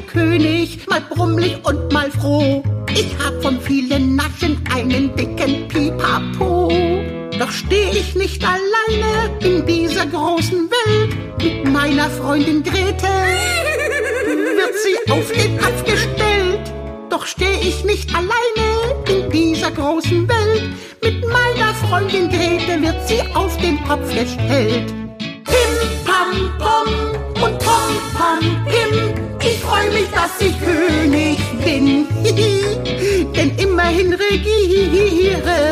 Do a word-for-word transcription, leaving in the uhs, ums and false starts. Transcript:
König, mal brummelig und mal froh. Ich hab von vielen Naschen einen dicken Pipapo. Doch steh ich nicht alleine in dieser großen Welt. Mit meiner Freundin Gretel wird sie auf den Kopf gestellt. Doch steh ich nicht alleine in dieser großen Welt. Mit meiner Freundin Gretel wird sie auf den Kopf gestellt. Pim, pam, pom und pom, pam, pim. Ich freu mich, dass ich König bin. Denn immerhin regiere